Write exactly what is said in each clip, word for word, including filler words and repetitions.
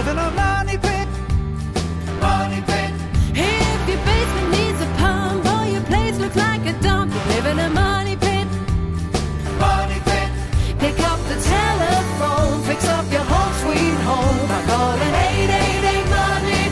live in a money pit. Money pit. If your basement needs a pump or your place looks like a dump, you live in a money pit. Money pit. Pick up the telephone, fix up your home sweet home by calling eight eight eight money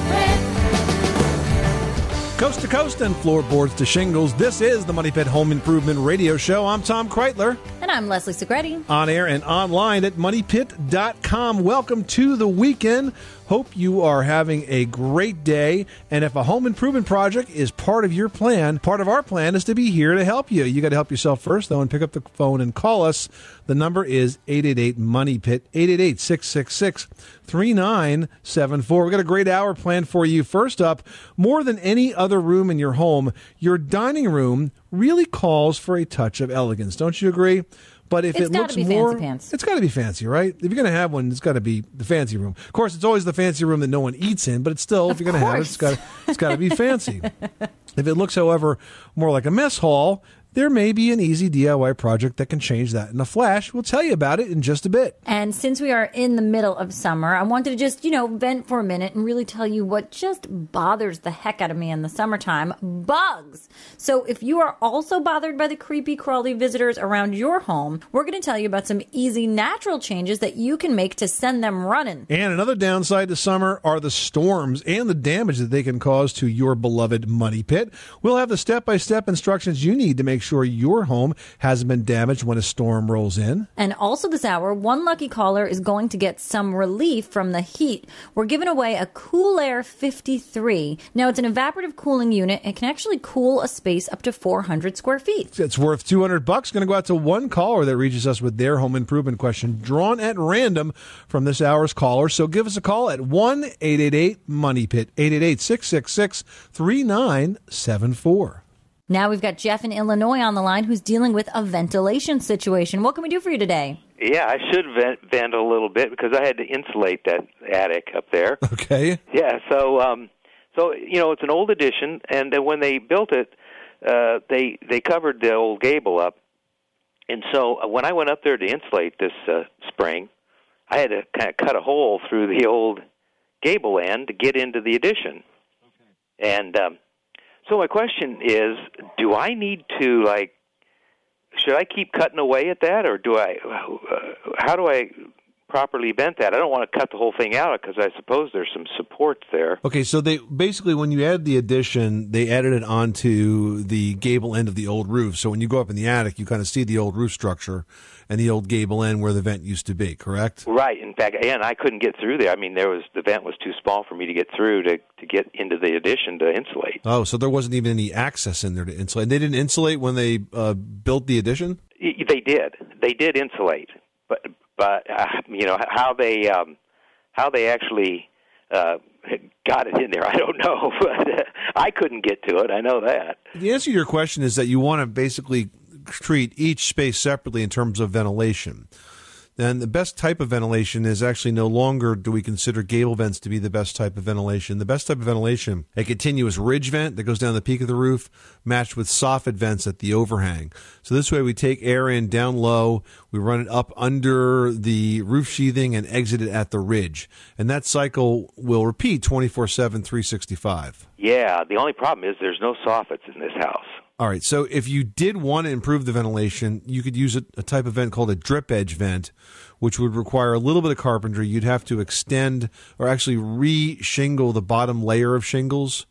pit. Coast to coast and floorboards to shingles, this is the Money Pit Home Improvement Radio Show. I'm Tom Kreitler. And I'm Leslie Segretti. On air and online at money pit dot com. Welcome to the weekend. Hope you are having a great day. And if a home improvement project is part of your plan, part of our plan is to be here to help you. You got to help yourself first, though, and pick up the phone and call us. The number is eight eight eight money pit, eight eight eight, six six six, three nine seven four. We've got a great hour planned for you. First up, more than any other room in your home, your dining room really calls for a touch of elegance. Don't you agree? But if It's it gotta looks be more, fancy pants. it's got to be fancy, right? If you're going to have one, it's got to be the fancy room. Of course, it's always the fancy room that no one eats in, but it's still, if Of you're going to have it, it's got it's got to be fancy. If it looks, however, more like a mess hall, there may be an easy D I Y project that can change that in a flash. We'll tell you about it in just a bit. And since we are in the middle of summer, I wanted to just, you know, vent for a minute and really tell you what just bothers the heck out of me in the summertime. Bugs. So if you are also bothered by the creepy, crawly visitors around your home, we're going to tell you about some easy, natural changes that you can make to send them running. And another downside to summer are the storms and the damage that they can cause to your beloved money pit. We'll have the step-by-step instructions you need to make sure your home hasn't been damaged when a storm rolls in. And also this hour, one lucky caller is going to get some relief from the heat. We're giving away a Cool Air fifty-three. Now, it's an evaporative cooling unit. It can actually cool a space up to four hundred square feet. It's worth two hundred bucks. Going to go out to one caller that reaches us with their home improvement question, drawn at random from this hour's caller. So give us a call at one eight eight eight money pit, eight eight eight, six six six, three nine seven four. Now we've got Jeff in Illinois on the line who's dealing with a ventilation situation. What can we do for you today? Yeah, I should vent, vent a little bit because I had to insulate that attic up there. Okay. Yeah, so um, so you know it's an old addition, and uh, when they built it, uh, they they covered the old gable up, and so when I went up there to insulate this uh, spring, I had to kind of cut a hole through the old gable end to get into the addition, okay. and. Um, So my question is, do I need to, like, should I keep cutting away at that, or do I, uh, how do I properly vent that? I don't want to cut the whole thing out because I suppose there's some supports there. Okay, so they basically, when you add the addition, they added it onto the gable end of the old roof. So when you go up in the attic, you kind of see the old roof structure and the old gable end where the vent used to be, correct? Right. In fact, and I couldn't get through there. I mean, there was the vent was too small for me to get through to, to get into the addition to insulate. Oh, so there wasn't even any access in there to insulate. And they didn't insulate when they uh, built the addition? They did. They did insulate, but but uh, you know how they um, how they actually uh, got it in there, I don't know. But uh, I couldn't get to it. I know that. The answer to your question is that you want to basically treat each space separately in terms of ventilation. Then the best type of ventilation is actually no longer do we consider gable vents to be the best type of ventilation. The best type of ventilation, a continuous ridge vent that goes down the peak of the roof, matched with soffit vents at the overhang. So this way we take air in down low, we run it up under the roof sheathing and exit it at the ridge. And that cycle will repeat twenty-four seven, three sixty-five. Yeah, the only problem is there's no soffits in this house. All right, so if you did want to improve the ventilation, you could use a, a type of vent called a drip edge vent, which would require a little bit of carpentry. You'd have to extend or actually re-shingle the bottom layer of shingles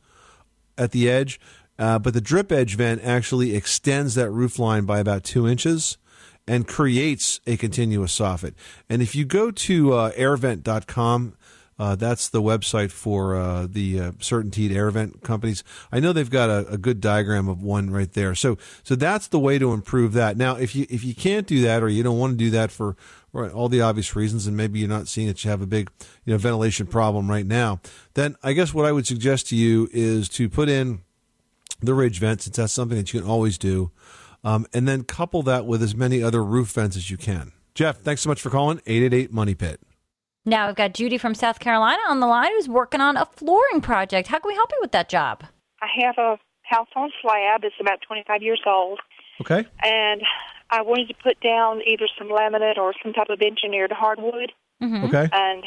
at the edge. Uh, but the drip edge vent actually extends that roof line by about two inches and creates a continuous soffit. And if you go to uh, air vent dot com, Uh, that's the website for uh, the uh, CertainTeed air vent companies. I know they've got a, a good diagram of one right there. So, so that's the way to improve that. Now, if you if you can't do that, or you don't want to do that for right, all the obvious reasons, and maybe you're not seeing that you have a big, you know, ventilation problem right now, then I guess what I would suggest to you is to put in the ridge vent, since that's something that you can always do, um, and then couple that with as many other roof vents as you can. Jeff, thanks so much for calling. eight eight eight money pit. Now I've got Judy from South Carolina on the line who's working on a flooring project. How can we help you with that job? I have a house on slab. It's about twenty-five years old. Okay. And I wanted to put down either some laminate or some type of engineered hardwood. Mm-hmm. Okay. And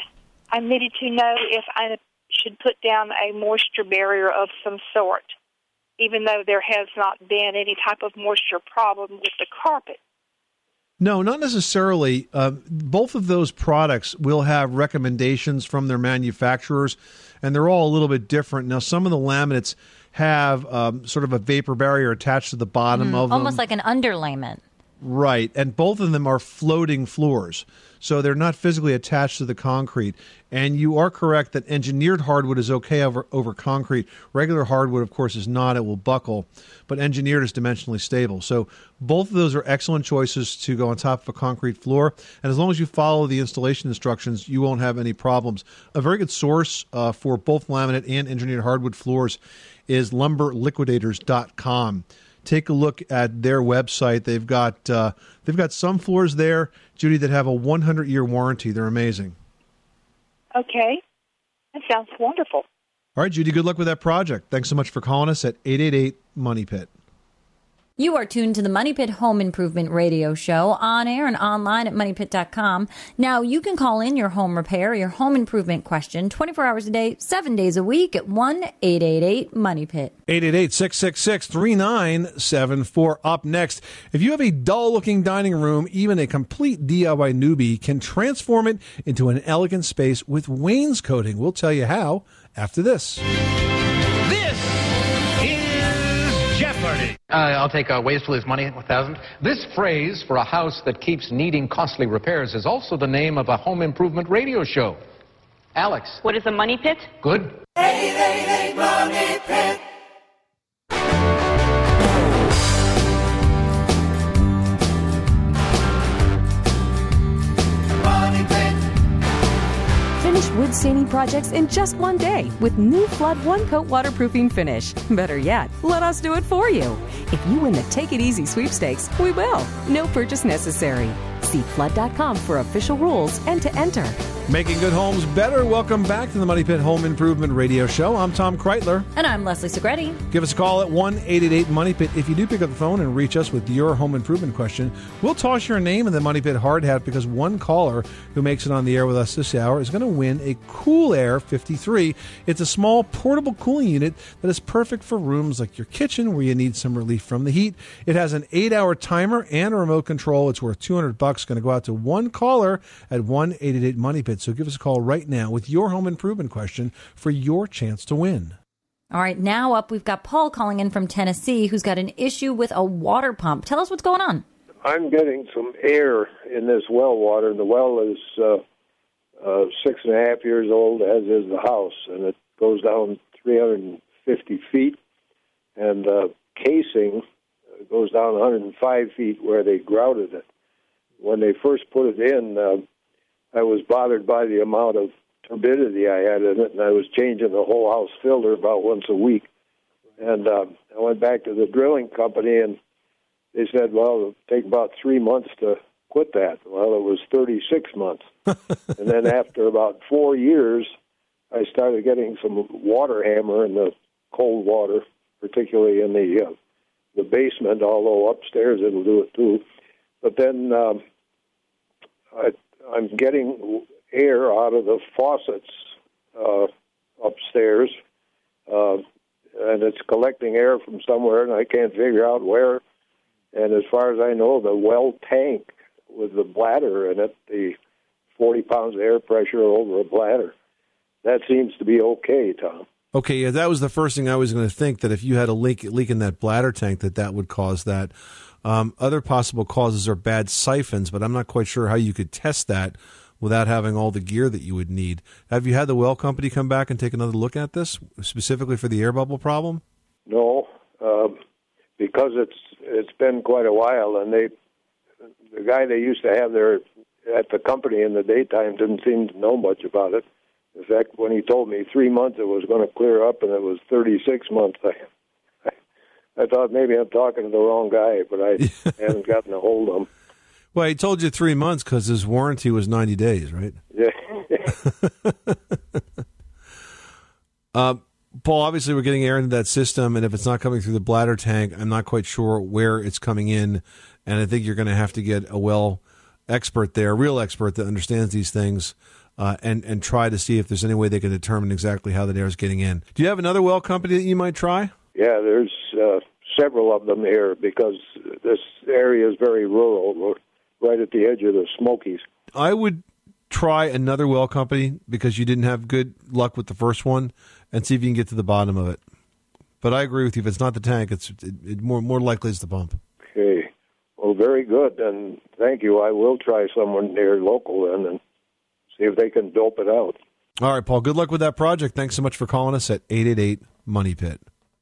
I needed to know if I should put down a moisture barrier of some sort, even though there has not been any type of moisture problem with the carpet. No, not necessarily. Uh, both of those products will have recommendations from their manufacturers, and they're all a little bit different. Now, some of the laminates have um, sort of a vapor barrier attached to the bottom Mm, of them. almost like an underlayment. Right, and both of them are floating floors, so they're not physically attached to the concrete. And you are correct that engineered hardwood is okay over, over concrete. Regular hardwood, of course, is not. It will buckle, but engineered is dimensionally stable. So both of those are excellent choices to go on top of a concrete floor. And as long as you follow the installation instructions, you won't have any problems. A very good source uh, for both laminate and engineered hardwood floors is lumber liquidators dot com. Take a look at their website. They've got uh, they've got some floors there, Judy, that have a one hundred year warranty. They're amazing. Okay. That sounds wonderful. All right, Judy, good luck with that project. Thanks so much for calling us at eight eight eight Money Pit. You are tuned to the Money Pit Home Improvement Radio Show, on air and online at money pit dot com. Now, you can call in your home repair, your home improvement question, twenty-four hours a day, seven days a week at one eight eight eight Money Pit. eight eight eight, six six six, three nine seven four. Up next, if you have a dull-looking dining room, even a complete D I Y newbie can transform it into an elegant space with wainscoting. We'll tell you how after this. This is Jeopardy! Uh, I'll take uh, ways to lose money, one thousand. This phrase for a house that keeps needing costly repairs is also the name of a home improvement radio show. Alex. What is a money pit? Good. eight eight eight Money Pit. Money Pit. Finish wood staining projects in just one day with new Flood One Coat Waterproofing Finish. Better yet, let us do it for you. If you win the Take It Easy sweepstakes, we will. No purchase necessary. See flood dot com for official rules and to enter. Making good homes better. Welcome back to the Money Pit Home Improvement Radio Show. I'm Tom Kreitler. And I'm Leslie Segretti. Give us a call at one eight eight eight Money Pit. If you do pick up the phone and reach us with your home improvement question, we'll toss your name in the Money Pit hard hat because one caller who makes it on the air with us this hour is going to win a Cool Air fifty-three. It's a small portable cooling unit that is perfect for rooms like your kitchen where you need some relief from the heat. It has an eight hour timer and a remote control. It's worth two hundred bucks. Going to go out to one caller at one eight eight eight Money Pit. So give us a call right now with your home improvement question for your chance to win. All right, now up, we've got Paul calling in from Tennessee who's got an issue with a water pump. Tell us what's going on. I'm getting some air in this well water. The well is uh, uh, six and a half years old, as is the house, and it goes down three hundred fifty feet, and uh, casing goes down one hundred five feet where they grouted it. When they first put it in, uh, I was bothered by the amount of turbidity I had in it, and I was changing the whole house filter about once a week. And uh, I went back to the drilling company, and they said, well, it'll take about three months to quit that. Well, it was thirty-six months. And then after about four years, I started getting some water hammer in the cold water, particularly in the uh, the basement, although upstairs it'll do it too. But then um, I, I'm getting air out of the faucets uh, upstairs, uh, and it's collecting air from somewhere, and I can't figure out where. And as far as I know, the well tank with the bladder in it, the forty pounds of air pressure over a bladder, that seems to be okay, Tom. Okay, yeah, that was the first thing I was going to think, that if you had a leak, leak in that bladder tank, that that would cause that. Um, other possible causes are bad siphons, but I'm not quite sure how you could test that without having all the gear that you would need. Have you had the well company come back and take another look at this, specifically for the air bubble problem? No, uh, because it's it's been quite a while, and they the guy they used to have there at the company in the daytime didn't seem to know much about it. In fact, when he told me three months it was going to clear up, and it was thirty-six months, I, I, I thought maybe I'm talking to the wrong guy, but I haven't gotten a hold of him. Well, he told you three months because his warranty was ninety days, right? Yeah. uh, Paul, obviously we're getting air into that system, and if it's not coming through the bladder tank, I'm not quite sure where it's coming in, and I think you're going to have to get a well expert there, a real expert that understands these things, uh, and, and try to see if there's any way they can determine exactly how that air is getting in. Do you have another well company that you might try? Yeah, there's uh, several of them here because this area is very rural. We're right at the edge of the Smokies. I would try another well company because you didn't have good luck with the first one, and see if you can get to the bottom of it. But I agree with you. If it's not the tank, it's it, it more more likely it's the pump. Okay. Well, very good, and thank you. I will try someone near local then and see if they can dope it out. All right, Paul, good luck with that project. Thanks so much for calling us at eight eight eight, money pit.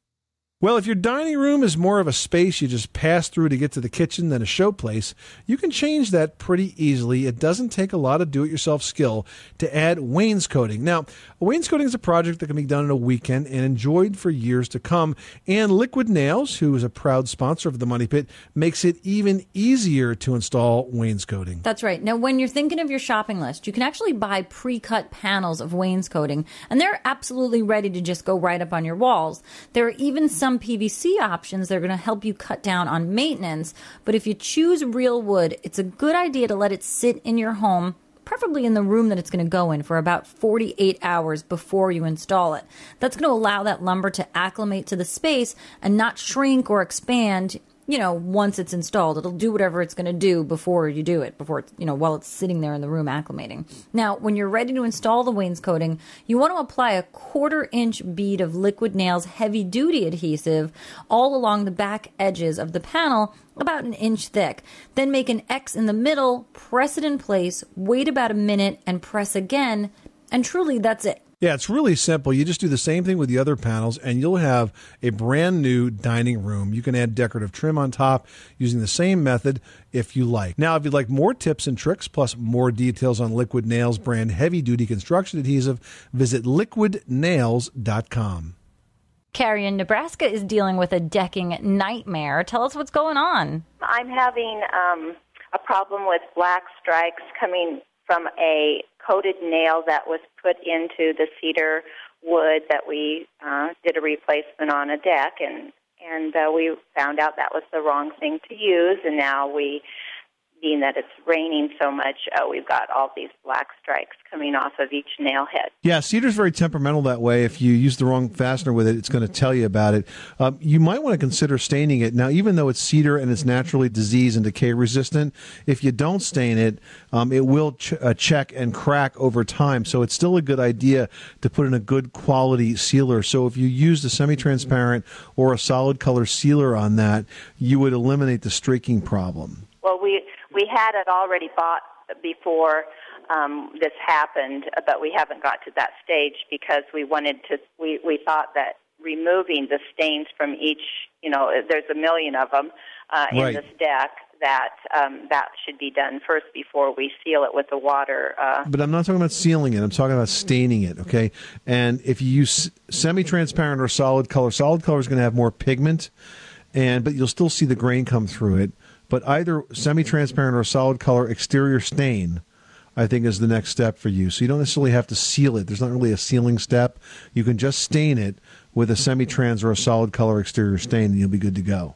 Well, if your dining room is more of a space you just pass through to get to the kitchen than a showplace, you can change that pretty easily. It doesn't take a lot of do-it-yourself skill to add wainscoting. Now, wainscoting is a project that can be done in a weekend and enjoyed for years to come. And Liquid Nails, who is a proud sponsor of the Money Pit, makes it even easier to install wainscoting. That's right. Now, when you're thinking of your shopping list, you can actually buy pre-cut panels of wainscoting, and they're absolutely ready to just go right up on your walls. There are even some P V C options that are going to help you cut down on maintenance. But if you choose real wood, it's a good idea to let it sit in your home, preferably in the room that it's going to go in, for about forty-eight hours before you install it. That's going to allow that lumber to acclimate to the space and not shrink or expand, you know, once it's installed. It'll do whatever it's going to do before you do it, before it's, you know, while it's sitting there in the room acclimating. Now, when you're ready to install the wainscoting, you want to apply a quarter inch bead of Liquid Nails heavy duty adhesive all along the back edges of the panel, about an inch thick. Then make an X in the middle, press it in place, wait about a minute, and press again. And truly, that's it. Yeah, it's really simple. You just do the same thing with the other panels, and you'll have a brand new dining room. You can add decorative trim on top using the same method if you like. Now, if you'd like more tips and tricks, plus more details on Liquid Nails brand heavy-duty construction adhesive, visit liquid nails dot com. Carrie in Nebraska is dealing with a decking nightmare. Tell us what's going on. I'm having um, a problem with black strikes coming from a coated nail that was put into the cedar wood that we uh, did a replacement on a deck, and and uh, we found out that was the wrong thing to use, and now we, being that it's raining so much, uh, we've got all these black strikes coming off of each nail head. Yeah, cedar's very temperamental that way. If you use the wrong fastener with it, it's going to tell you about it. Um, you might want to consider staining it. Now, even though it's cedar and it's naturally disease and decay resistant, if you don't stain it, um, it will ch- uh, check and crack over time. So it's still a good idea to put in a good quality sealer. So if you used a semi-transparent or a solid color sealer on that, you would eliminate the streaking problem. Well, we we had it already bought before um, this happened, but we haven't got to that stage because we wanted to. We, we thought that removing the stains from each, you know, there's a million of them uh, in right. this deck. That um, that should be done first before we seal it with the water. Uh, but I'm not talking about sealing it. I'm talking about staining it, okay? And if you use semi-transparent or solid color, solid color is going to have more pigment, and but you'll still see the grain come through it. But either semi-transparent or solid color exterior stain, I think, is the next step for you. So you don't necessarily have to seal it. There's not really a sealing step. You can just stain it with a semi-trans or a solid color exterior stain, and you'll be good to go.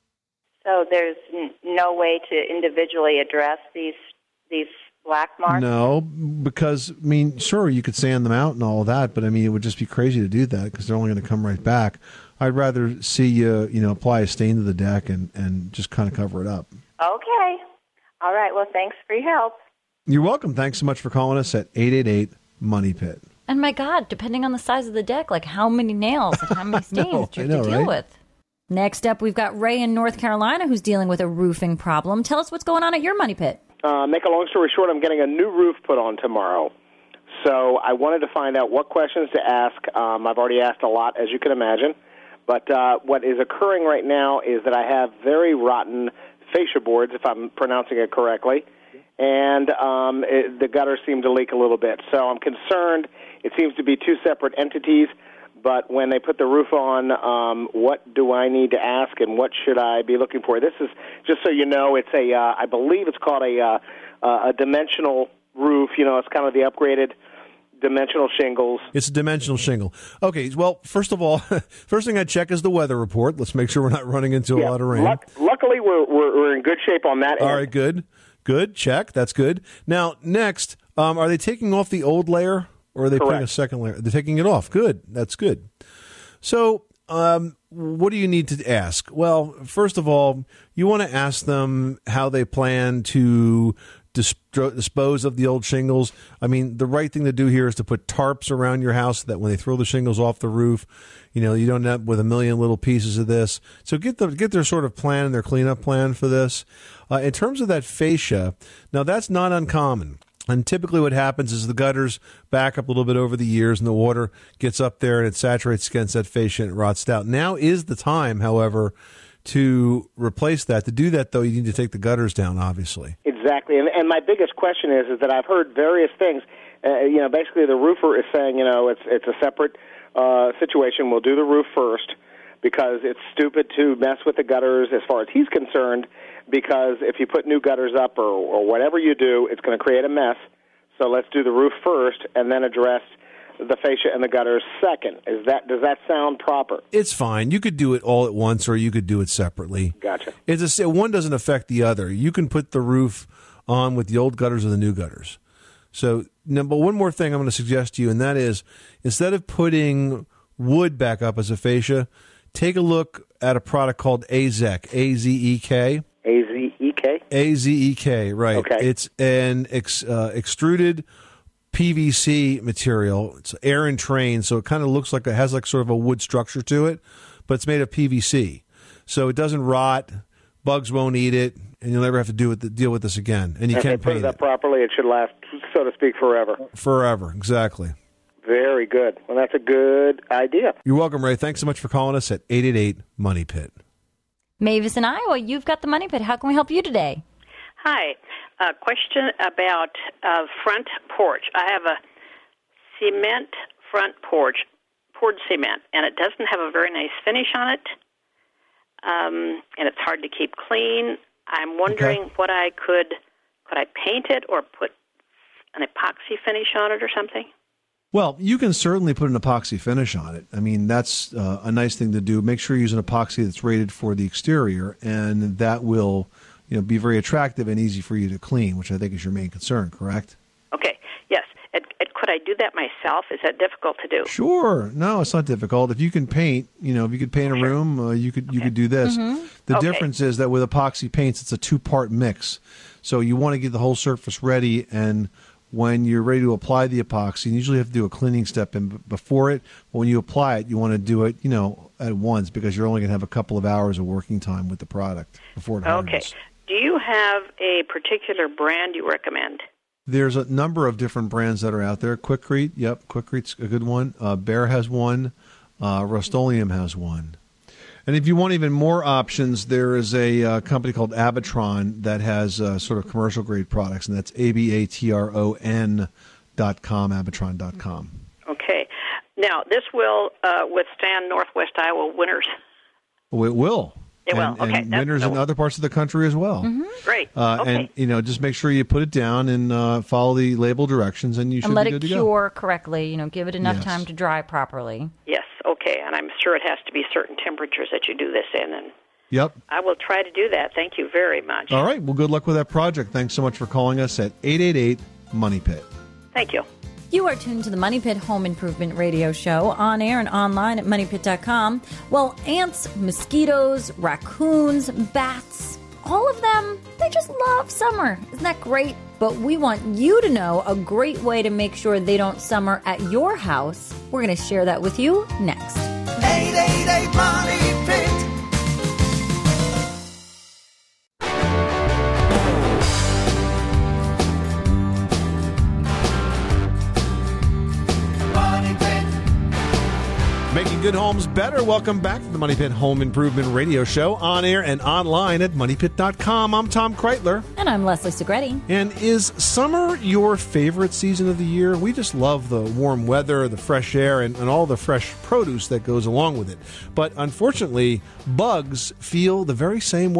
So there's n- no way to individually address these these black marks? No, because, I mean, sure, you could sand them out and all of that, but, I mean, it would just be crazy to do that because they're only going to come right back. I'd rather see you, you know, apply a stain to the deck and, and just kind of cover it up. Okay. All right. Well, thanks for your help. You're welcome. Thanks so much for calling us at eight eight eight, money pit. And my God, depending on the size of the deck, like how many nails and how many stains know, do you I have know, to deal right? with? Next up, we've got Ray in North Carolina who's dealing with a roofing problem. Tell us what's going on at your money pit. Uh, make a long story short, I'm getting a new roof put on tomorrow. So I wanted to find out what questions to ask. Um, I've already asked a lot, as you can imagine. But uh, what is occurring right now is that I have very rotten fascia boards, if I'm pronouncing it correctly, and um, it, the gutters seem to leak a little bit. So I'm concerned. It seems to be two separate entities. But when they put the roof on, um, what do I need to ask, and what should I be looking for? This is, just so you know, it's a, uh, I believe it's called a, uh, uh, a dimensional roof. You know, it's kind of the upgraded dimensional shingles. It's a dimensional shingle. Okay, well, first of all, first thing I check is the weather report. Let's make sure we're not running into Yeah, a lot of rain. Luck, luckily, we're, we're we're in good shape on that All end. right, good. Good. Check. That's good. Now, next, um, are they taking off the old layer or are they Correct. putting a second layer? They're taking it off. Good. That's good. So, um, what do you need to ask? Well, first of all, you want to ask them how they plan to dis- dispose of the old shingles. I mean, the right thing to do here is to put tarps around your house so that when they throw the shingles off the roof, you know, you don't end up with a million little pieces of this. So get the, get their sort of plan and their cleanup plan for this. Uh, in terms of that fascia, now that's not uncommon. And typically what happens is the gutters back up a little bit over the years and the water gets up there and it saturates against that fascia and it rots out. Now is the time, however, to replace that. To do that, though, you need to take the gutters down, obviously. Exactly. And, and my biggest question is, is that I've heard various things. Uh, you know, basically the roofer is saying, you know, it's it's a separate uh, situation. We'll do the roof first because it's stupid to mess with the gutters as far as he's concerned, because if you put new gutters up or, or whatever you do, it's going to create a mess. So let's do the roof first and then address the fascia and the gutters second. Is that does that sound proper? It's fine. You could do it all at once or you could do it separately. Gotcha. It's a, one doesn't affect the other. You can put the roof on with the old gutters or the new gutters. So, number one more thing I'm going to suggest to you, and that is instead of putting wood back up as a fascia, take a look at a product called Azek, A Z E K. A Z E K? A Z E K, right. Okay. It's an ex, uh, extruded P V C material. It's air entrained, so it kind of looks like it has like sort of a wood structure to it, but it's made of P V C. So it doesn't rot, bugs won't eat it, and you'll never have to do with the, deal with this again. And you if can they put paint it up it. properly, it should last, so to speak, forever. Forever, exactly. Very good. Well, that's a good idea. You're welcome, Ray. Thanks so much for calling us at eight eight eight, MONEY PIT. Mavis in Iowa, you've got the Money Pit. How can we help you today? Hi. A question about uh, front porch. I have a cement front porch, poured cement, and it doesn't have a very nice finish on it, um, and it's hard to keep clean. I'm wondering Okay. what I could, could I paint it or put an epoxy finish on it or something? Well, you can certainly put an epoxy finish on it. I mean, that's uh, a nice thing to do. Make sure you use an epoxy that's rated for the exterior, and that will, you know, be very attractive and easy for you to clean, which I think is your main concern, correct? Okay, yes. It, it, could I do that myself? Is that difficult to do? Sure. No, it's not difficult. If you can paint, you know, if you could paint a room, uh, you could you could do this. Mm-hmm. The Okay. difference is that with epoxy paints, it's a two-part mix. So you want to get the whole surface ready, and when you're ready to apply the epoxy, you usually have to do a cleaning step in b- before it. But when you apply it, you want to do it, you know, at once because you're only going to have a couple of hours of working time with the product before it hardens. Okay. Do you have a particular brand you recommend? There's a number of different brands that are out there. Quikrete, yep, Quikrete's a good one. Uh, Behr has one. Uh, Rust-Oleum has one. And if you want even more options, there is a uh, company called Abatron that has uh, sort of commercial grade products, and that's A B A T R O N dot com, Abatron dot com. Okay. Now, this will uh, withstand Northwest Iowa winters. Oh, it will. It will. And, Okay, and that's- winters in other parts of the country as well. Great. Uh, okay. And, you know, just make sure you put it down and uh, follow the label directions, and you should And let be it good to go. cure correctly. You know, give it enough Yes. time to dry properly. Yes, okay. And I'm sure it has to be certain temperatures that you do this in, and Yep. I will try to do that. Thank you very much. All right. Well, good luck with that project. Thanks so much for calling us at eight eight eight, MONEY PIT. Thank you. You are tuned to the Money Pit Home Improvement Radio Show on air and online at money pit dot com. Well, ants, mosquitoes, raccoons, bats, all of them, they just love summer. Isn't that great? But we want you to know a great way to make sure they don't summer at your house. We're going to share that with you next. eight eight eight Money Pit. Money Pit. Making good homes better. Welcome back to the Money Pit Home Improvement Radio Show on air and online at money pit dot com. I'm Tom Kreitler. And I'm Leslie Segretti. And is summer your favorite season of the year? We just love the warm weather, the fresh air, and, and all the fresh produce that goes along with it. But unfortunately, bugs feel the very same way.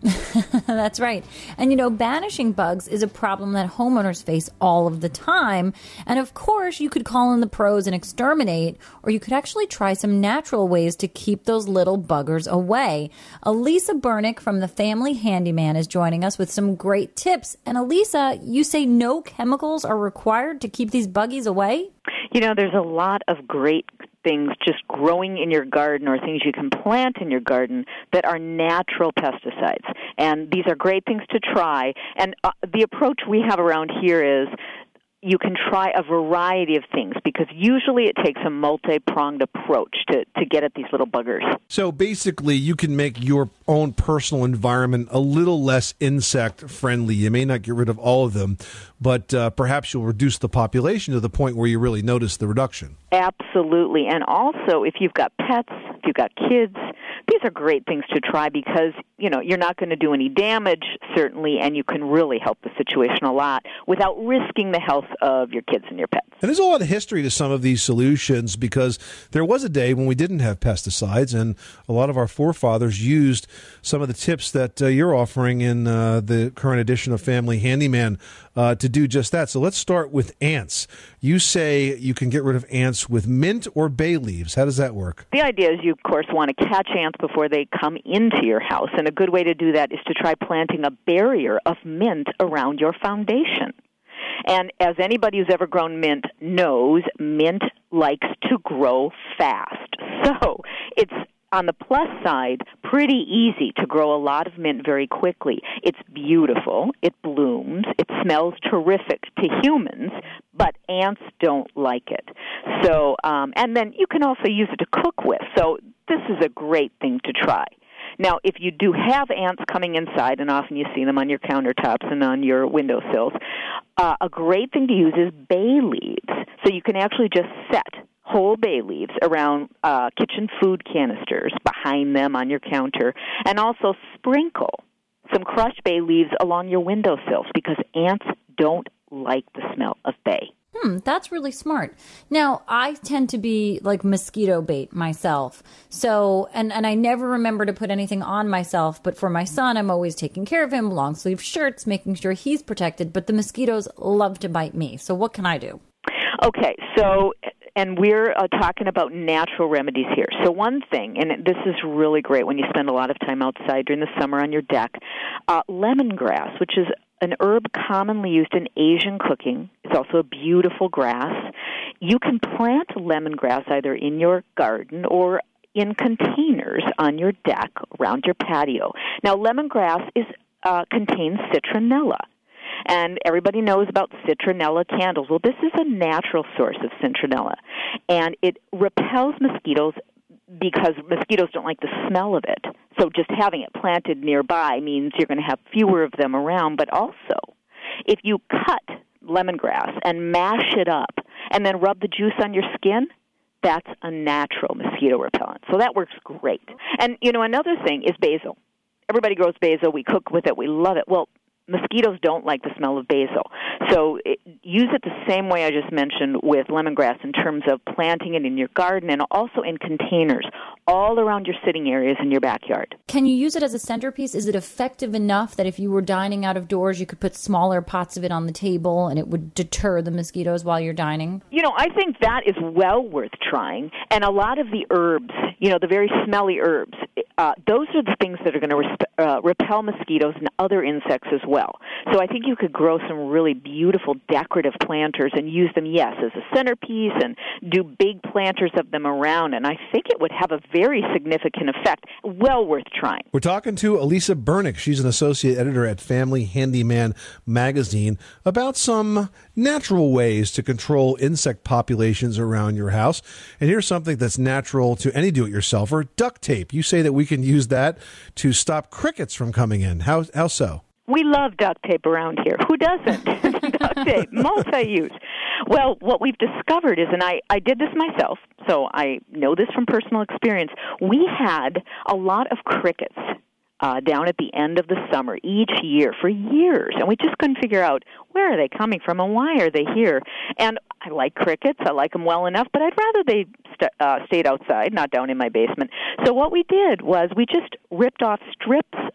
That's right. And, you know, banishing bugs is a problem that homeowners face all of the time. And, of course, you could call in the pros and exterminate, or you could actually try some natural ways to keep those little buggers away. Elisa Bernick from the Family Handyman is joining us with some great tips. And, Elisa, you say no chemicals are required to keep these buggies away? You know, there's a lot of great things just growing in your garden or things you can plant in your garden that are natural pesticides. And these are great things to try. And uh, the approach we have around here is you can try a variety of things because usually it takes a multi-pronged approach to, to get at these little buggers. So basically, you can make your own personal environment a little less insect-friendly. You may not get rid of all of them, but uh, perhaps you'll reduce the population to the point where you really notice the reduction. Absolutely. And also, if you've got pets, if you've got kids, these are great things to try because, you know, you're not going to do any damage, certainly, and you can really help the situation a lot without risking the health of your kids and your pets. And there's a lot of history to some of these solutions because there was a day when we didn't have pesticides, and a lot of our forefathers used some of the tips that uh, you're offering in uh, the current edition of Family Handyman uh, to do just that. So let's start with ants. You say you can get rid of ants with mint or bay leaves. How does that work? The idea is you, of course, want to catch ants before they come into your house, and a good way to do that is to try planting a barrier of mint around your foundation. And as anybody who's ever grown mint knows, mint likes to grow fast. So it's, on the plus side, pretty easy to grow a lot of mint very quickly. It's beautiful, it blooms, it smells terrific to humans, but ants don't like it. So, um, and then you can also use it to cook with. So this is a great thing to try. Now, if you do have ants coming inside, and often you see them on your countertops and on your windowsills, uh, a great thing to use is bay leaves. So you can actually just set whole bay leaves around uh, kitchen food canisters, behind them on your counter, and also sprinkle some crushed bay leaves along your windowsills because ants don't like the smell of bay. Hmm, that's really smart. Now, I tend to be like mosquito bait myself. So, and, and I never remember to put anything on myself, but for my son, I'm always taking care of him, long sleeve shirts, making sure he's protected, but the mosquitoes love to bite me. So what can I do? Okay, so, and we're uh, talking about natural remedies here. So one thing, and this is really great when you spend a lot of time outside during the summer on your deck, uh, lemongrass, which is an herb commonly used in Asian cooking. It's also a beautiful grass. You can plant lemongrass either in your garden or in containers on your deck around your patio. Now, lemongrass is uh, contains citronella. And everybody knows about citronella candles. Well, this is a natural source of citronella, and it repels mosquitoes because mosquitoes don't like the smell of it. So just having it planted nearby means you're going to have fewer of them around. But also, if you cut lemongrass and mash it up and then rub the juice on your skin, that's a natural mosquito repellent. So that works great. And, you know, another thing is basil. Everybody grows basil. We cook with it. We love it. Well, mosquitoes don't like the smell of basil. So it, use it the same way I just mentioned with lemongrass in terms of planting it in your garden and also in containers all around your sitting areas in your backyard. Can you use it as a centerpiece? Is it effective enough that if you were dining out of doors, you could put smaller pots of it on the table and it would deter the mosquitoes while you're dining? You know, I think that is well worth trying. And a lot of the herbs, you know, the very smelly herbs, uh, those are the things that are going to resp- uh, repel mosquitoes and other insects as well. So I think you could grow some really beautiful decorative planters and use them, yes, as a centerpiece and do big planters of them around. And I think it would have a very significant effect. Well worth trying. We're talking to Elisa Bernick. She's an associate editor at Family Handyman magazine about some natural ways to control insect populations around your house. And here's something that's natural to any do-it-yourselfer, duct tape. You say that we can use that to stop crickets from coming in. How, how so? We love duct tape around here. Who doesn't? Duct tape, multi-use. Well, what we've discovered is, and I, I did this myself, so I know this from personal experience, we had a lot of crickets uh, down at the end of the summer each year for years, and we just couldn't figure out where are they coming from and why are they here. And I like crickets. I like them well enough, but I'd rather they st- uh, stayed outside, not down in my basement. So what we did was we just ripped off strips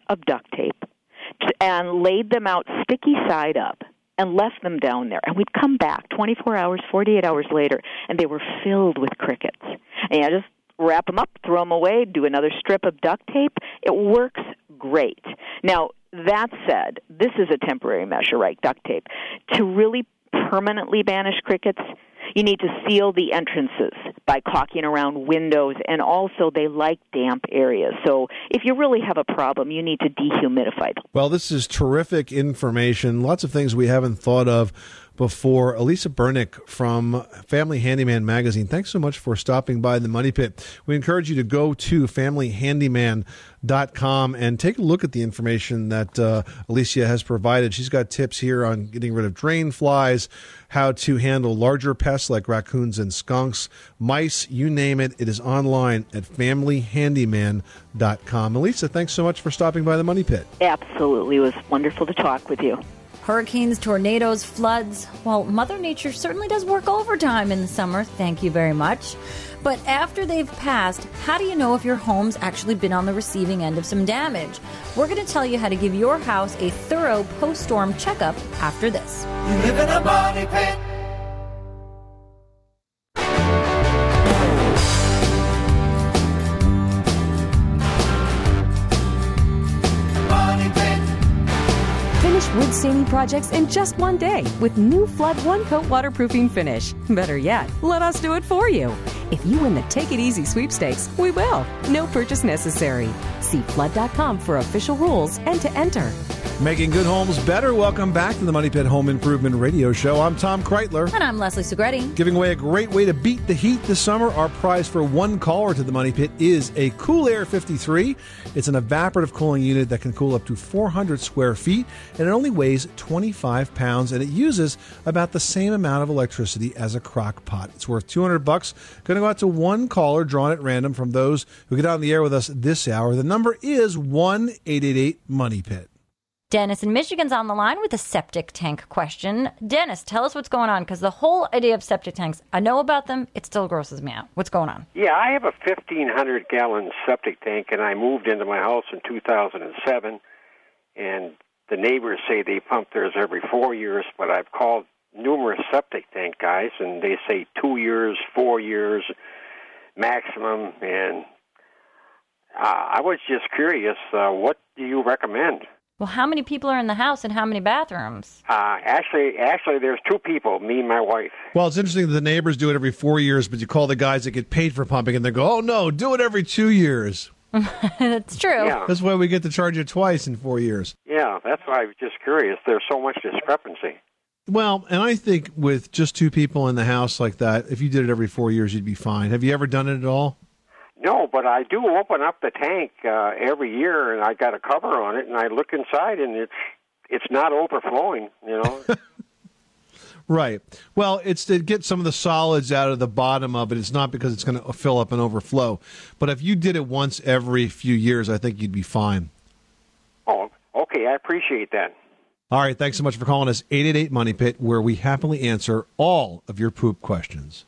of duct tape and laid them out sticky side up and left them down there. And we'd come back twenty-four hours, forty-eight hours later, and they were filled with crickets. And I just wrap them up, throw them away, do another strip of duct tape. It works great. Now, that said, this is a temporary measure, right, duct tape. To really permanently banish crickets, you need to seal the entrances by caulking around windows, and also they like damp areas. So if you really have a problem, you need to dehumidify them. Well, this is terrific information. Lots of things we haven't thought of before. Elisa Bernick from Family Handyman Magazine, thanks so much for stopping by the Money Pit. We encourage you to go to family handyman dot com and take a look at the information that uh, Alicia has provided. She's got tips here on getting rid of drain flies, how to handle larger pests like raccoons and skunks, mice, you name it. It is online at family handyman dot com. Elisa, thanks so much for stopping by the Money Pit. Absolutely. It was wonderful to talk with you. Hurricanes, tornadoes, floods. Well, Mother Nature certainly does work overtime in the summer. Thank you very much. But after they've passed, how do you know if your home's actually been on the receiving end of some damage? We're going to tell you how to give your house a thorough post-storm checkup after this. You live in a money pit. Finish wood staining projects in just one day with new Flood One Coat waterproofing finish. Better yet, let us do it for you. If you win the Take It Easy sweepstakes, we will. No purchase necessary. See flood dot com for official rules and to enter. Making good homes better. Welcome back to the Money Pit Home Improvement Radio Show. I'm Tom Kreitler. And I'm Leslie Segretti. Giving away a great way to beat the heat this summer. Our prize for one caller to the Money Pit is a Cool Air fifty-three. It's an evaporative cooling unit that can cool up to four hundred square feet, and it only weighs twenty-five pounds, and it uses about the same amount of electricity as a crock pot. It's worth two hundred bucks. Going to go out to one caller drawn at random from those who get on the air with us this hour. The number is one eight eight eight Money Pit. Dennis in Michigan's on the line with a septic tank question. Dennis, tell us what's going on, because the whole idea of septic tanks, I know about them, it still grosses me out. What's going on? Yeah, I have a fifteen hundred gallon septic tank, and I moved into my house in two thousand seven, and the neighbors say they pump theirs every four years, but I've called numerous septic tank guys, and they say two years, four years maximum, and uh, I was just curious, uh, what do you recommend? Well, how many people are in the house and how many bathrooms? Uh, actually, actually, there's two people, me and my wife. Well, it's interesting that the neighbors do it every four years, but you call the guys that get paid for pumping, and they go, oh, no, do it every two years. That's true. Yeah. That's why we get to charge you twice in four years. Yeah, that's why I was just curious. There's so much discrepancy. Well, and I think with just two people in the house like that, if you did it every four years, you'd be fine. Have you ever done it at all? No, but I do open up the tank uh, every year, and I got a cover on it, and I look inside, and it's it's not overflowing, you know. Right. Well, it's to get some of the solids out of the bottom of it. It's not because it's going to fill up and overflow. But if you did it once every few years, I think you'd be fine. Oh, okay. I appreciate that. All right. Thanks so much for calling us, eight eight eight Money Pit, where we happily answer all of your poop questions.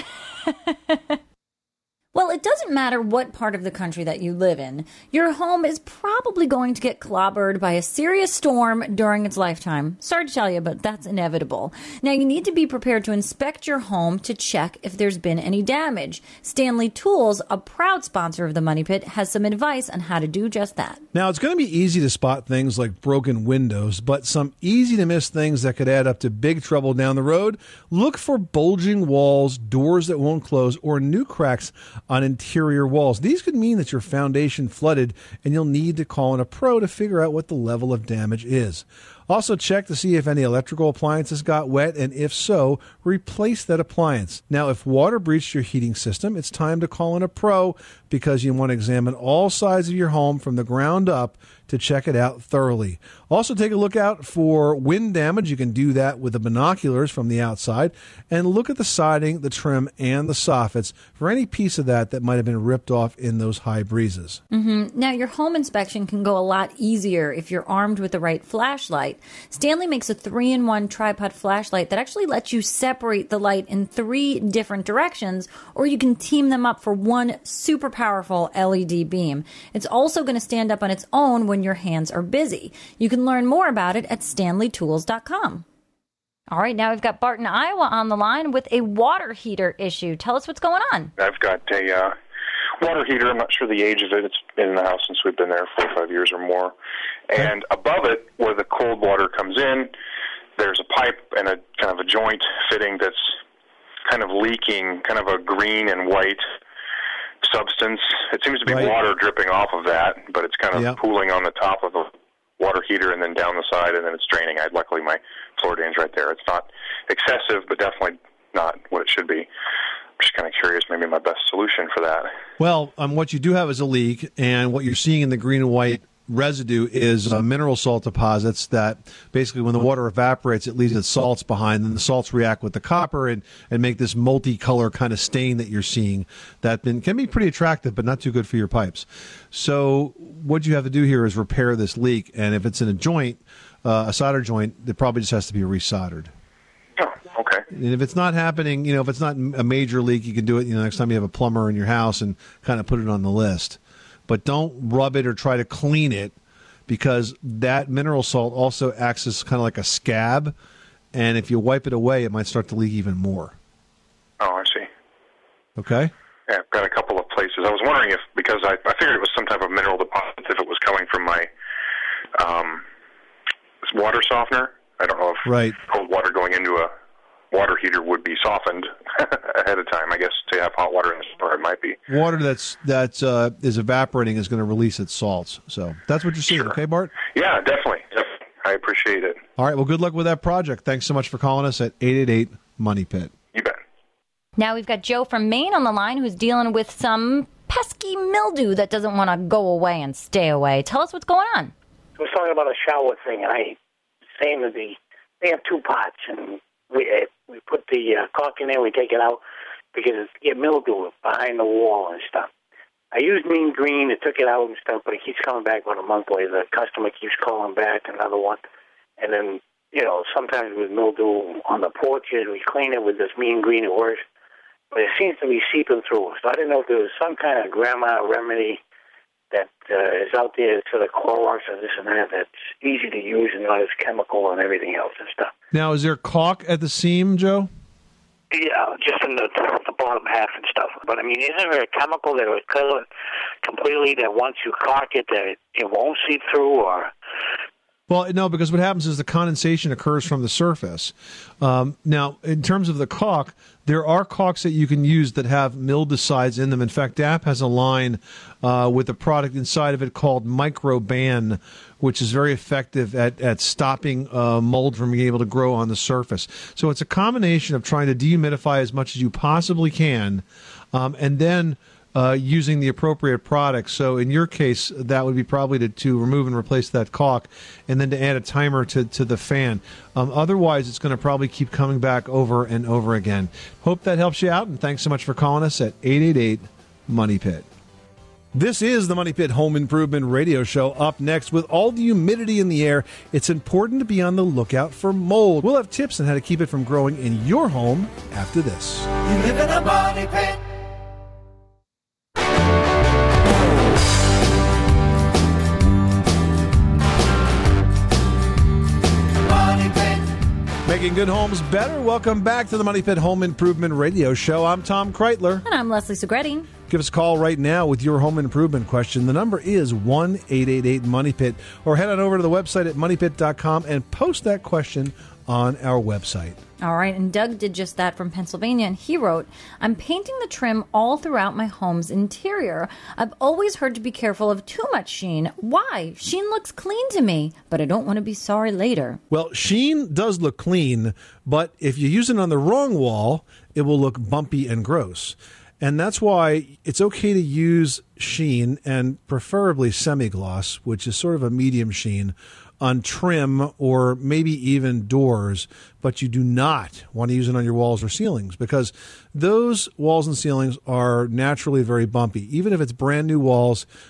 Well, it doesn't matter what part of the country that you live in. Your home is probably going to get clobbered by a serious storm during its lifetime. Sorry to tell you, but that's inevitable. Now, you need to be prepared to inspect your home to check if there's been any damage. Stanley Tools, a proud sponsor of the Money Pit, has some advice on how to do just that. Now, it's going to be easy to spot things like broken windows, but some easy-to-miss things that could add up to big trouble down the road. Look for bulging walls, doors that won't close, or new cracks on interior walls. These could mean that your foundation flooded, and you'll need to call in a pro to figure out what the level of damage is. Also check to see if any electrical appliances got wet, and if so, replace that appliance. Now, if water breached your heating system, it's time to call in a pro, because you want to examine all sides of your home from the ground up to check it out thoroughly. Also, take a look out for wind damage. You can do that with the binoculars from the outside, and look at the siding, the trim, and the soffits for any piece of that that might have been ripped off in those high breezes. Mm-hmm. Now, your home inspection can go a lot easier if you're armed with the right flashlight. Stanley makes a three in one tripod flashlight that actually lets you separate the light in three different directions, or you can team them up for one super powerful L E D beam. It's also going to stand up on its own when your hands are busy. You can learn more about it at stanley tools dot com. All right, now we've got Bart in Iowa on the line with a water heater issue. Tell us what's going on. I've got a uh, water heater. I'm not sure the age of it. It's been in the house since we've been there four or five years or more. And above it, where the cold water comes in, there's a pipe and a kind of a joint fitting that's kind of leaking, kind of a green and white substance. It seems to be Right. water dripping off of that, but it's kind of Yep. pooling on the top of the water heater and then down the side, and then it's draining. I luckily my floor drain's right there. It's not excessive, but definitely not what it should be. I'm just kind of curious, maybe my best solution for that. Well, um, what you do have is a leak, and what you're seeing in the green and white residue is uh, mineral salt deposits that basically when the water evaporates, it leaves its salts behind, and the salts react with the copper and, and make this multicolor kind of stain that you're seeing that been, can be pretty attractive, but not too good for your pipes. So what you have to do here is repair this leak, and if it's in a joint, uh, a solder joint, it probably just has to be resoldered. Oh, okay. And if it's not happening, you know, if it's not a major leak, you can do it, you know, next time you have a plumber in your house and kind of put it on the list. But don't rub it or try to clean it, because that mineral salt also acts as kind of like a scab, and if you wipe it away, it might start to leak even more. Oh, I see. Okay? Yeah, I've got a couple of places. I was wondering if, because I, I figured it was some type of mineral deposit, if it was coming from my um, water softener. I don't know if Right. cold water going into a water heater would be softened ahead of time. I guess to have hot water in the store, it might be. Water that's that uh, is evaporating is going to release its salts. So that's what you're seeing, okay, Bart? Yeah, definitely. definitely. I appreciate it. All right, well, good luck with that project. Thanks so much for calling us at eight eight eight, MONEY PIT. You bet. Now we've got Joe from Maine on the line who's dealing with some pesky mildew that doesn't want to go away and stay away. Tell us what's going on. I was talking about a shower thing, and I saying that the they have two pots, and we uh, we put the uh, caulk in there, we take it out because it's get mildew behind the wall and stuff. I used Mean Green, it took it out and stuff, but it keeps coming back about a month later. The customer keeps calling back, another one, and then you know sometimes with mildew on the porches, we clean it with this Mean Green, it works, but it seems to be seeping through. So I didn't know if there was some kind of grandma remedy that uh, is out there for the Clorox or this and that that's easy to use and not as chemical and everything else and stuff. Now, is there caulk at the seam, Joe? Yeah, just in the, the bottom half and stuff. But, I mean, isn't there a chemical that would kill it completely that once you caulk it that it, it won't seep through or... Well, no, because what happens is the condensation occurs from the surface. Um, now, in terms of the caulk, there are caulks that you can use that have mildewcides in them. In fact, D A P has a line uh, with a product inside of it called Microban, which is very effective at, at stopping uh, mold from being able to grow on the surface. So it's a combination of trying to dehumidify as much as you possibly can, um, and then Uh, using the appropriate products. So in your case, that would be probably to, to remove and replace that caulk, and then to add a timer to, to the fan. Um, otherwise, it's going to probably keep coming back over and over again. Hope that helps you out, and thanks so much for calling us at eight eight eight, MONEY PIT. This is the Money Pit Home Improvement Radio Show. Up next, with all the humidity in the air, it's important to be on the lookout for mold. We'll have tips on how to keep it from growing in your home after this. You live in a money pit. Making good homes better. Welcome back to the Money Pit Home Improvement Radio Show. I'm Tom Kreitler. And I'm Leslie Segretti. Give us a call right now with your home improvement question. The number is one eight eight eight, MONEY PIT, or head on over to the website at money pit dot com and post that question on our website. All right, and Doug did just that from Pennsylvania, and he wrote, I'm painting the trim all throughout my home's interior. I've always heard to be careful of too much sheen. Why? Sheen looks clean to me, but I don't want to be sorry later. Well, sheen does look clean, but if you use it on the wrong wall, it will look bumpy and gross. And that's why it's okay to use sheen, and preferably semi-gloss, which is sort of a medium sheen, on trim or maybe even doors, but you do not want to use it on your walls or ceilings, because those walls and ceilings are naturally very bumpy. Even if it's brand new walls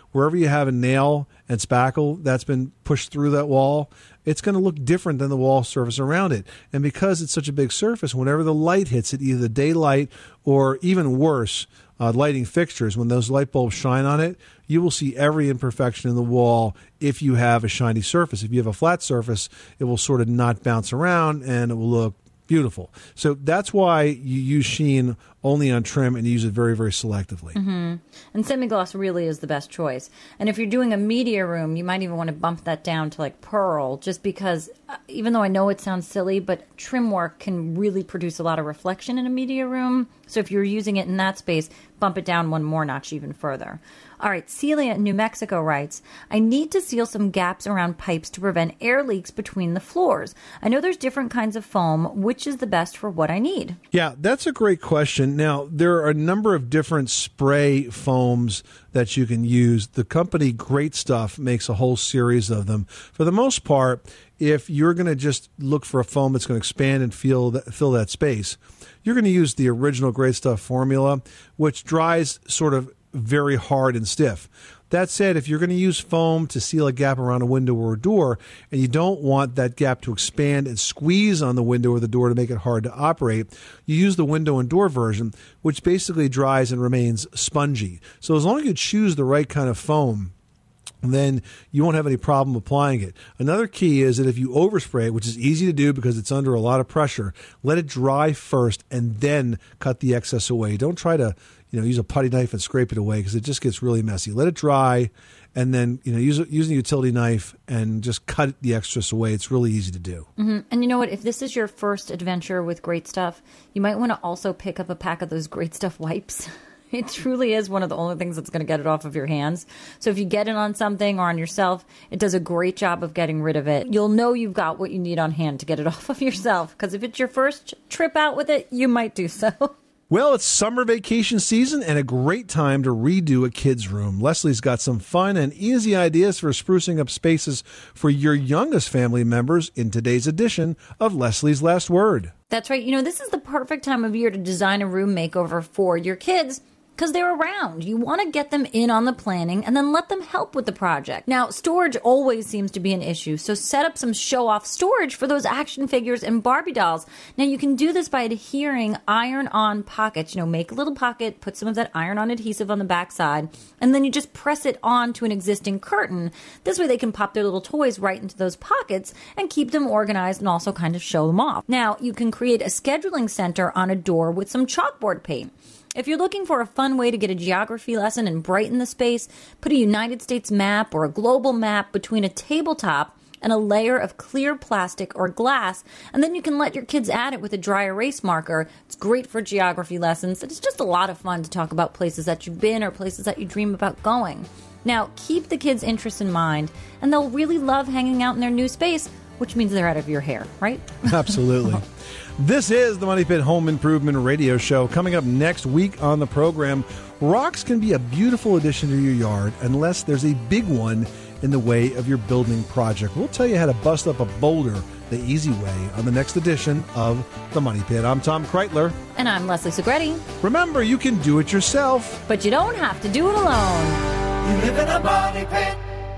wherever you have a nail and spackle that's been pushed through that wall, it's going to look different than the wall surface around it. And because it's such a big surface, whenever the light hits it, either the daylight or even worse, uh, lighting fixtures, when those light bulbs shine on it, you will see every imperfection in the wall if you have a shiny surface. If you have a flat surface, it will sort of not bounce around and it will look beautiful. So that's why you use sheen only on trim and you use it very, very selectively. Mm-hmm. And semi-gloss really is the best choice. And if you're doing a media room, you might even want to bump that down to like pearl, just because uh, even though I know it sounds silly, but trim work can really produce a lot of reflection in a media room. So if you're using it in that space, bump it down one more notch even further. All right, Celia in New Mexico writes, I need to seal some gaps around pipes to prevent air leaks between the floors. I know there's different kinds of foam. Which is the best for what I need? Yeah, that's a great question. Now, there are a number of different spray foams that you can use. The company Great Stuff makes a whole series of them. For the most part, if you're going to just look for a foam that's going to expand and fill that, fill that space, you're going to use the original Great Stuff formula, which dries sort of very hard and stiff. That said, if you're going to use foam to seal a gap around a window or a door, and you don't want that gap to expand and squeeze on the window or the door to make it hard to operate, you use the window and door version, which basically dries and remains spongy. So as long as you choose the right kind of foam, then you won't have any problem applying it. Another key is that if you overspray it, which is easy to do because it's under a lot of pressure, let it dry first and then cut the excess away. Don't try to you know, use a putty knife and scrape it away because it just gets really messy. Let it dry and then, you know, use, use a utility knife and just cut the extras away. It's really easy to do. Mm-hmm. And you know what? If this is your first adventure with Great Stuff, you might want to also pick up a pack of those Great Stuff wipes. It truly is one of the only things that's going to get it off of your hands. So if you get it on something or on yourself, it does a great job of getting rid of it. You'll know you've got what you need on hand to get it off of yourself. Because if it's your first trip out with it, you might do so. Well, it's summer vacation season and a great time to redo a kid's room. Leslie's got some fun and easy ideas for sprucing up spaces for your youngest family members in today's edition of Leslie's Last Word. That's right. You know, this is the perfect time of year to design a room makeover for your kids, because they're around. You want to get them in on the planning and then let them help with the project. Now, storage always seems to be an issue, so set up some show-off storage for those action figures and Barbie dolls. Now, you can do this by adhering iron-on pockets. You know, make a little pocket, put some of that iron-on adhesive on the backside, and then you just press it onto an existing curtain. This way they can pop their little toys right into those pockets and keep them organized and also kind of show them off. Now, you can create a scheduling center on a door with some chalkboard paint. If you're looking for a fun way to get a geography lesson and brighten the space, put a United States map or a global map between a tabletop and a layer of clear plastic or glass, and then you can let your kids at it with a dry erase marker. It's great for geography lessons, and it's just a lot of fun to talk about places that you've been or places that you dream about going. Now, keep the kids' interests in mind, and they'll really love hanging out in their new space, which means they're out of your hair, right? Absolutely. This is the Money Pit Home Improvement Radio Show. Coming up next week on the program, rocks can be a beautiful addition to your yard unless there's a big one in the way of your building project. We'll tell you how to bust up a boulder the easy way on the next edition of the Money Pit. I'm Tom Kreitler. And I'm Leslie Segretti. Remember, you can do it yourself, but you don't have to do it alone. You live in a Money Pit.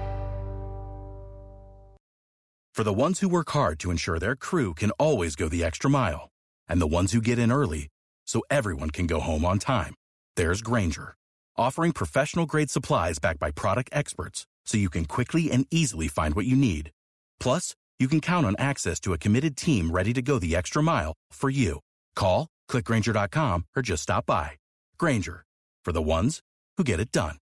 For the ones who work hard to ensure their crew can always go the extra mile, and the ones who get in early so everyone can go home on time, there's Grainger, offering professional-grade supplies backed by product experts so you can quickly and easily find what you need. Plus, you can count on access to a committed team ready to go the extra mile for you. Call, click Grainger dot com, or just stop by. Grainger, for the ones who get it done.